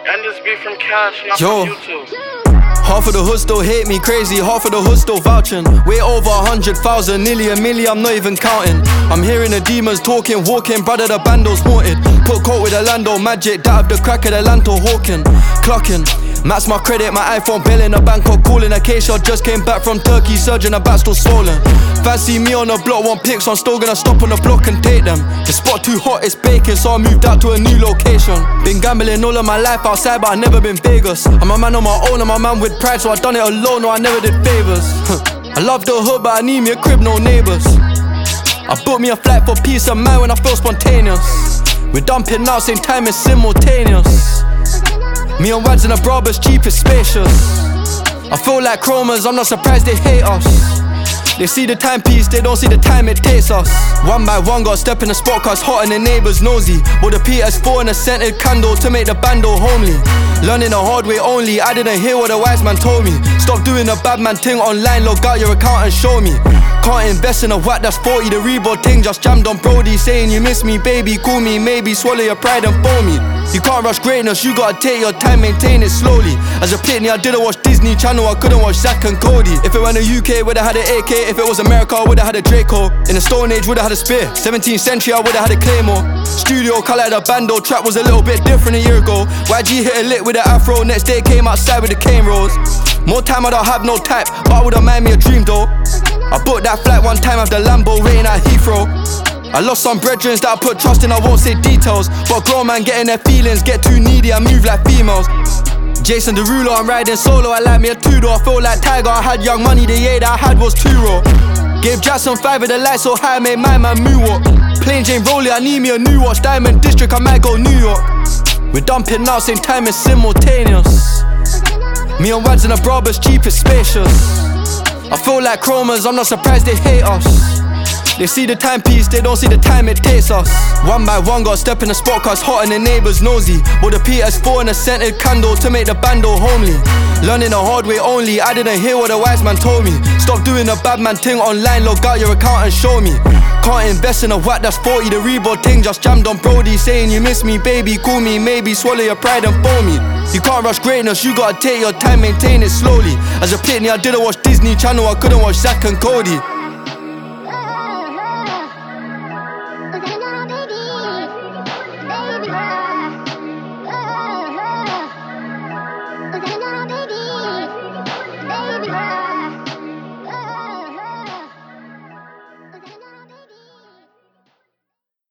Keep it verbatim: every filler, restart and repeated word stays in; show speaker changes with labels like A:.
A: And this be from Cash, not
B: Yo.
A: from YouTube.
B: Half of the hood still hate me crazy, half of the hood still vouching. Way over a hundred thousand, nearly a million, I'm not even counting. I'm hearing the demons talking, walking, brother the bando's haunted. Put coat with Orlando magic, that of the crack of the Lanto hawking. Clocking, max my credit, my iPhone bill in a Bangkok calling. Acacia just came back from Turkey, surgeon, the back still swollen. Fancy me on the block, want pics, I'm still gonna stop on the block and take them. The spot too hot, it's baking, so I moved out to a new location. Been gambling all of my life outside, but I never been Vegas. I'm a man on my own, I'm a man with pride, so I done it alone, no I never did favors. I love the hood, but I need me a crib, no neighbors. I booked me a flight for peace of mind when I feel spontaneous. We're dumping now, same time it's simultaneous. Me and Wads in a Brabus, cheap is spacious. I feel like Chromers, I'm not surprised they hate us. They see the timepiece, they don't see the time it takes us. One by one, gotta step in the spot cause hot and the neighbours nosy. With a P S four and a scented candle to make the bando homely. Learning the hard way only, I didn't hear what the wise man told me. Stop doing the bad man thing online, log out your account and show me. Can't invest in a whack that's forty, the Reebok thing just jammed on Brody. Saying you miss me baby, call me maybe, swallow your pride and phone me. You can't rush greatness, you gotta take your time, maintain it slowly. As a pitney I didn't watch Disney Channel, I couldn't watch Zack and Cody. If it went to U K, would've had an A K. If it was America, I would've had a Draco. In the Stone Age, would've had a spear. seventeenth century, I would've had a Claymore. Studio, colour the bando, trap was a little bit different a year ago. Y G hit a lick with an afro, next day came outside with the cane rolls. More time I don't have no type, but I would've mind me a dream though. I booked that flight one time after Lambo, waiting at Heathrow. I lost some brethrens that I put trust in, I won't say details. But grown man getting their feelings, get too needy, I move like females. Jason Derulo, I'm riding solo, I like me a two-door. I feel like Tiger, I had young money, the year that I had was two raw. Gave Jackson five with the lights so high, made my man moonwalk. Plain Jane Rollie, I need me a new watch. Diamond District, I might go New York. We're dumping now, same time it's simultaneous. Me and Wads in a Brabus, cheap is spacious. I feel like Chromers, I'm not surprised they hate us. They see the timepiece, they don't see the time it takes us. One by one, gotta step in the spot cause hot and the neighbours nosy. With a P S four and a scented candle to make the bando homely. Learning the hard way only, I didn't hear what the wise man told me. Stop doing the bad man thing online, log out your account and show me. Can't invest in a whack that's forty, the Reebok thing just jammed on Brody. Saying you miss me baby, call me maybe, swallow your pride and phone me. You can't rush greatness, you gotta take your time, maintain it slowly. As a pitney I didn't watch Disney Channel, I couldn't watch Zack and Cody.